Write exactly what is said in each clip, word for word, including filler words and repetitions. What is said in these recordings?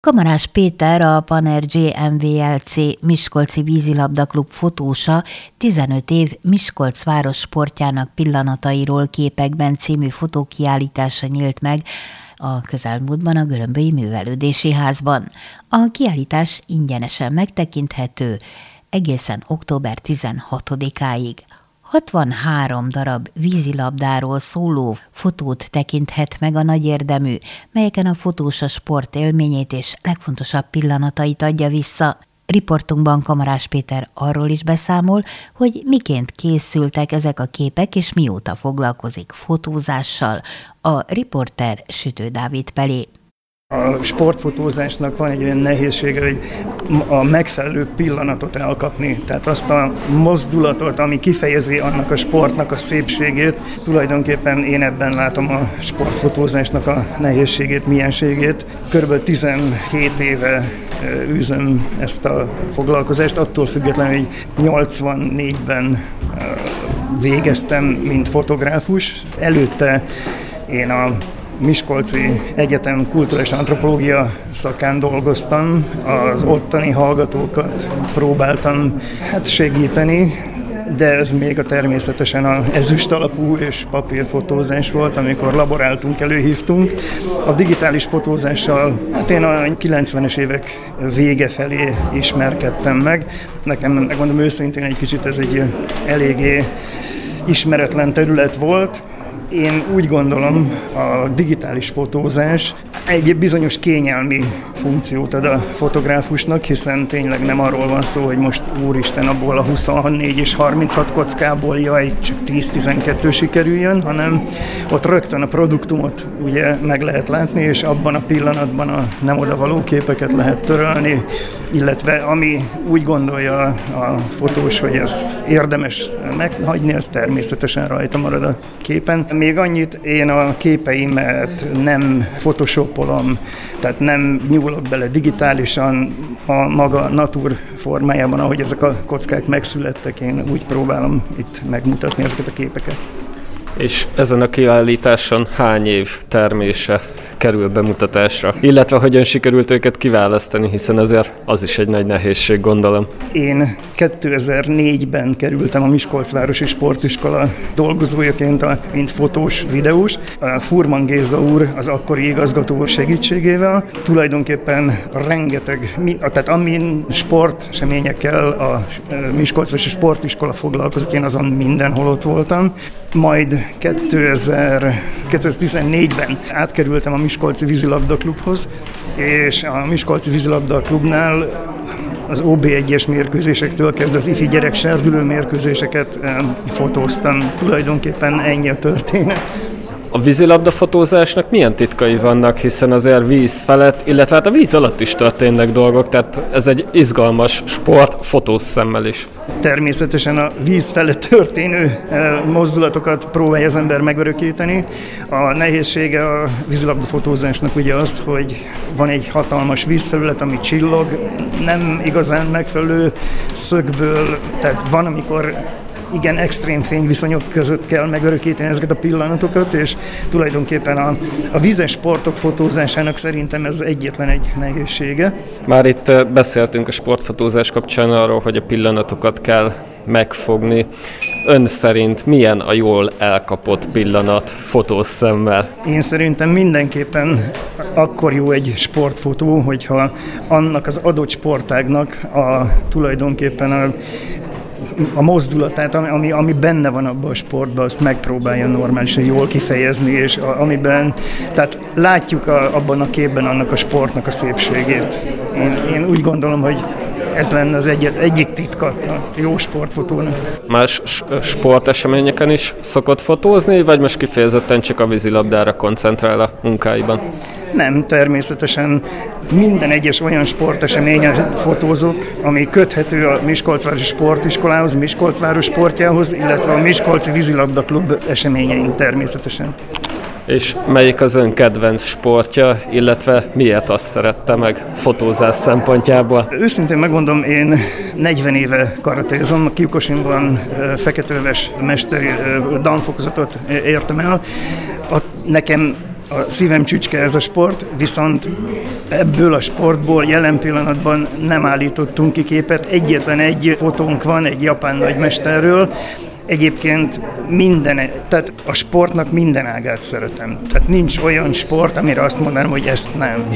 Kamarás Péter, a Panergy em vé el cé Miskolci vízilabdaklub fotósa tizenöt év Miskolc város sportjának pillanatairól képekben című fotókiállítása nyílt meg a közelmúltban a Görömbölyi Művelődési Házban. A kiállítás ingyenesen megtekinthető egészen október tizenhatodikáig. hatvanhárom darab vízilabdáról szóló fotót tekinthet meg a nagy érdemű, melyeken a fotós a sport élményét és legfontosabb pillanatait adja vissza. Riportunkban Kamarás Péter arról is beszámol, hogy miként készültek ezek a képek és mióta foglalkozik fotózással. A riporter Sütő Dávid Pelé. A sportfotózásnak van egy olyan nehézsége, hogy a megfelelő pillanatot elkapni, tehát azt a mozdulatot, ami kifejezi annak a sportnak a szépségét. Tulajdonképpen én ebben látom a sportfotózásnak a nehézségét, mienségét. Körülbelül tizenhét éve űzöm ezt a foglalkozást, attól függetlenül, hogy nyolcvannégyben végeztem, mint fotográfus. Előtte én a Miskolci Egyetem kulturális antropológia szakán dolgoztam, az ottani hallgatókat próbáltam hát segíteni, de ez még a természetesen az ezüst alapú és papírfotózás volt, amikor laboráltunk, előhívtunk. A digitális fotózással hát én a kilencvenes évek vége felé ismerkedtem meg. Nekem, megmondom őszintén, egy kicsit ez egy eléggé ismeretlen terület volt. Én úgy gondolom, a digitális fotózás egy bizonyos kényelmi funkciót ad a fotográfusnak, hiszen tényleg nem arról van szó, hogy most úristen abból a huszonnégy és harminchat kockából jaj, csak tíz-tizenkettő sikerüljön, hanem ott rögtön a produktumot ugye meg lehet látni, és abban a pillanatban a nem odavaló képeket lehet törölni, illetve ami úgy gondolja a fotós, hogy ez érdemes meghagyni, ez természetesen rajta marad a képen. Még annyit, én a képeimet nem photoshopolom, tehát nem nyúlok bele digitálisan a maga natur formájában, ahogy ezek a kockák megszülettek, én úgy próbálom itt megmutatni ezeket a képeket. És ezen a kiállításon hány év termése kerül bemutatásra, illetve hogyan sikerült őket kiválasztani, hiszen azért az is egy nagy nehézség, gondolom. Én kétezer-négyben kerültem a Miskolcvárosi Sportiskola dolgozójaként, mint fotós, videós. A Furman Géza úr az akkori igazgató segítségével tulajdonképpen rengeteg, tehát amin sporteseményekkel a Miskolcvárosi Sportiskola foglalkozik, én azon mindenhol ott voltam. Majd kétezer-tizennégyben átkerültem a Miskolci vízilabdaklubhoz, és a Miskolci vízilabdaklubnál az ó bé egyes mérkőzésektől kezdve az ifi gyerek serdülő mérkőzéseket fotóztam. Tulajdonképpen ennyi a történet. A vízilabdafotózásnak milyen titkai vannak, hiszen azért víz felett, illetve hát a víz alatt is történnek dolgok, tehát ez egy izgalmas sport fotós szemmel is. Természetesen a víz felett történő mozdulatokat próbálja az ember megörökíteni. A nehézsége a vízilabdafotózásnak ugye az, hogy van egy hatalmas vízfelület, ami csillog, nem igazán megfelelő szögből, tehát van, amikor igen, extrém fényviszonyok között kell megörökíteni ezeket a pillanatokat, és tulajdonképpen a, a vízes sportok fotózásának szerintem ez egyetlen egy nehézsége. Már itt beszéltünk a sportfotózás kapcsán arról, hogy a pillanatokat kell megfogni. Ön szerint milyen a jól elkapott pillanat fotós szemmel? Én szerintem mindenképpen akkor jó egy sportfotó, hogyha annak az adott sportágnak a tulajdonképpen a a mozdulatát, ami, ami benne van abban a sportban, azt megpróbálja normálisan jól kifejezni, és a, amiben, tehát látjuk a, abban a képben annak a sportnak a szépségét. Én, én úgy gondolom, hogy ez lenne az egy, egyik titka a jó sportfotónak. Más sporteseményeken is szokott fotózni, vagy most kifejezetten csak a vízilabdára koncentrál a munkáiban? Nem, természetesen minden egyes olyan sporteseményen fotózok, ami köthető a Miskolcvárosi Sportiskolához, Miskolcváros sportjához, illetve a Miskolci vízilabdaklub eseményein természetesen. És melyik az ön kedvenc sportja, illetve miért azt szerette meg fotózás szempontjából? Őszintén megmondom, én negyven éve karatézom, a Kiokusinban feketeöves mesteri danfokozatot értem el. A, nekem a szívem csücske ez a sport, viszont ebből a sportból jelen pillanatban nem állítottunk ki képet. Egyetlen egy fotónk van egy japán nagymesterről. Egyébként minden, tehát a sportnak minden ágát szeretem. Tehát nincs olyan sport, amire azt mondanám, hogy ezt nem.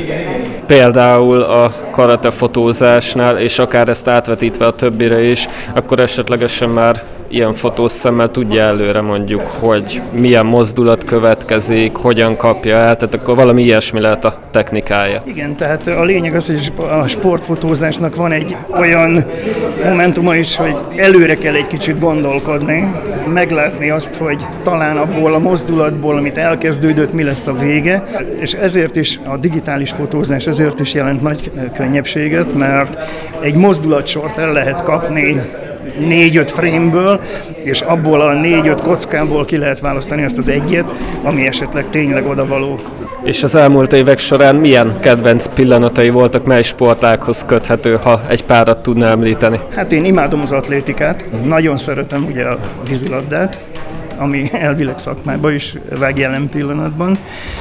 Például a karate fotózásnál, és akár ezt átvetítve a többire is, akkor esetlegesen már ilyen fotószemmel tudja előre mondjuk, hogy milyen mozdulat következik, hogyan kapja el, tehát akkor valami ilyesmi lehet a technikája. Igen, tehát a lényeg az, hogy a sportfotózásnak van egy olyan momentuma is, hogy előre kell egy kicsit gondolkodni, meglátni azt, hogy talán abból a mozdulatból, amit elkezdődött, mi lesz a vége, és ezért is a digitális fotózás ezért is jelent nagy könnyebbséget, mert egy mozdulatsort el lehet kapni négy-öt frameből, és abból a négy-öt kockából ki lehet választani azt az egyet, ami esetleg tényleg odavaló. És az elmúlt évek során milyen kedvenc pillanatai voltak, mely sportághoz köthető, ha egy párat tudna említeni? Hát én imádom az atlétikát, nagyon szeretem ugye a vízilabdát, ami elvileg szakmában is vág jelen pillanatban,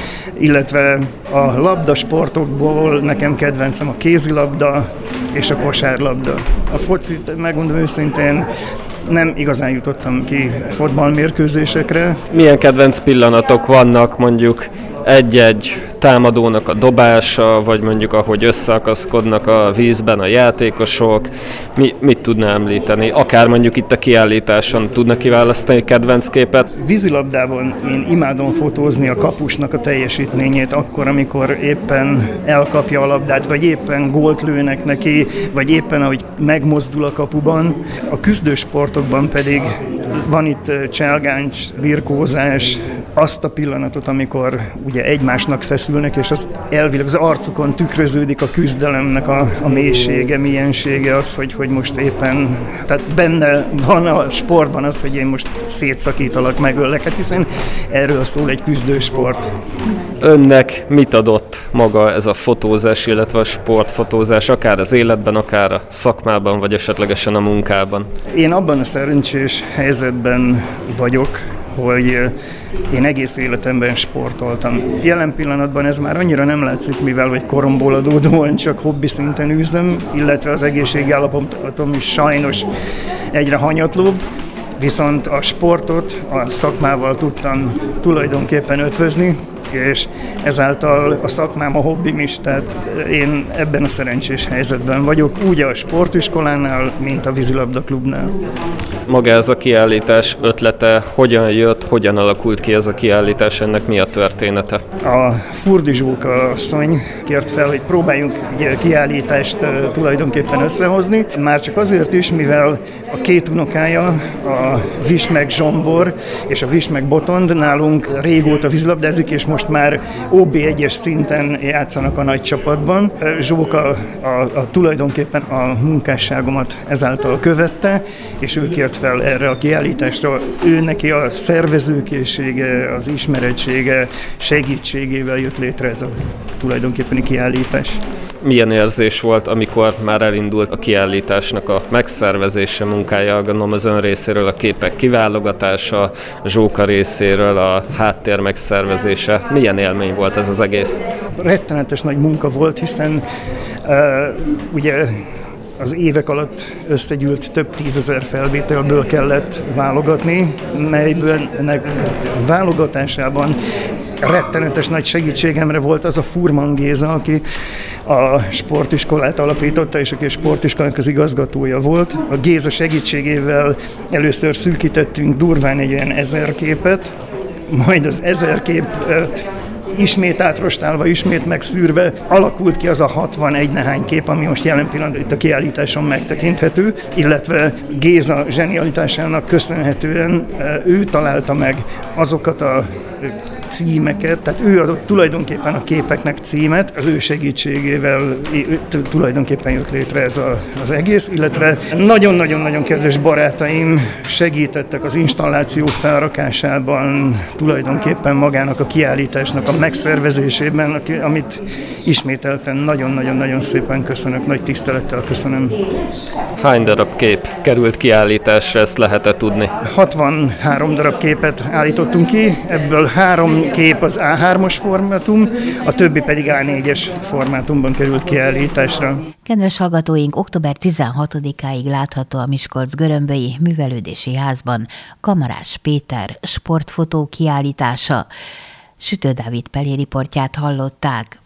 illetve a labdasportokból nekem kedvencem a kézilabda és a kosárlabda. A focit, megmondom őszintén, nem igazán jutottam ki fotballmérkőzésekre. Milyen kedvenc pillanatok vannak mondjuk egy-egy támadónak a dobása, vagy mondjuk ahogy összeakaszkodnak a vízben a játékosok, mi, mit tudna említeni? Akár mondjuk itt a kiállításon tudna kiválasztani kedvenc képet? Vízilabdában én imádom fotózni a kapusnak a teljesítményét akkor, amikor éppen elkapja a labdát, vagy éppen gólt lőnek neki, vagy éppen ahogy megmozdul a kapuban. A küzdősportokban pedig van itt cselgáncs, birkózás, azt a pillanatot, amikor ugye egymásnak feszülnek, és az elvileg az arcukon tükröződik a küzdelemnek a, a mélysége, miensége, az, hogy, hogy most éppen, tehát benne van a sportban az, hogy én most szétszakítalak, megöllek, hát hiszen erről szól egy küzdősport. Önnek mit adott maga ez a fotózás, illetve a sportfotózás, akár az életben, akár a szakmában, vagy esetlegesen a munkában? Én abban a szerencsés helyzetben vagyok, hogy én egész életemben sportoltam. Jelen pillanatban ez már annyira nem látszik, mivel hogy koromból adódóan csak hobbi szinten űzöm, illetve az egészségi állapotom is sajnos egyre hanyatlóbb, viszont a sportot a szakmával tudtam tulajdonképpen ötvözni, és ezáltal a szakmám a hobbim is, tehát én ebben a szerencsés helyzetben vagyok, úgy a sportiskolánál, mint a vízilabda klubnál. Maga ez a kiállítás ötlete hogyan jött, hogyan alakult ki ez a kiállítás, ennek mi a története? A Furdi Zsóka asszony kért fel, hogy próbáljunk egy kiállítást tulajdonképpen összehozni, már csak azért is, mivel a két unokája, a Vismeg Zsombor és a Vismeg Botond nálunk régóta vízilabdázik, és most már ó bé egyes szinten játszanak a nagy csapatban. Zsóka a, a, tulajdonképpen a munkásságomat ezáltal követte, és ő kért fel erre a kiállításra. Ő neki a szervezőkészsége, az ismeretsége segítségével jött létre ez a tulajdonképpeni kiállítás. Milyen érzés volt, amikor már elindult a kiállításnak a megszervezése, munkája, gondolom az ön részéről a képek kiválogatása, Zsóka részéről a háttér megszervezése. Milyen élmény volt ez az egész? Rettenetes nagy munka volt, hiszen uh, ugye az évek alatt összegyűlt több tízezer felvételből kellett válogatni, melyből ennek válogatásában rettenetes nagy segítségemre volt az a Furman Géza, aki a sportiskolát alapította, és aki a sportiskolának az igazgatója volt. A Géza segítségével először szűkítettünk durván egy olyan ezer képet, majd az ezer képet ismét átrostálva, ismét megszűrve alakult ki az a hatvanegy nehány kép, ami most jelen pillanatban itt a kiállításon megtekinthető, illetve Géza zsenialitásának köszönhetően ő találta meg azokat a címeket, tehát ő adott tulajdonképpen a képeknek címet, az ő segítségével tulajdonképpen jött létre ez a, az egész, illetve nagyon-nagyon-nagyon kedves barátaim segítettek az installációk felrakásában, tulajdonképpen magának a kiállításnak a megszervezésében, amit ismételten nagyon-nagyon-nagyon szépen köszönök, nagy tisztelettel köszönöm. Hány darab kép került kiállításra, ezt lehet-e tudni? hatvanhárom darab képet állítottunk ki, ebből három kép az á hármas formátum, a többi pedig á négyes formátumban került kiállításra. Kedves hallgatóink, október tizenhatodikáig látható a Miskolc-Görömbölyi Művelődési Házban Kamarás Péter sportfotó kiállítása. Sütő Dávid Peli riportját hallották.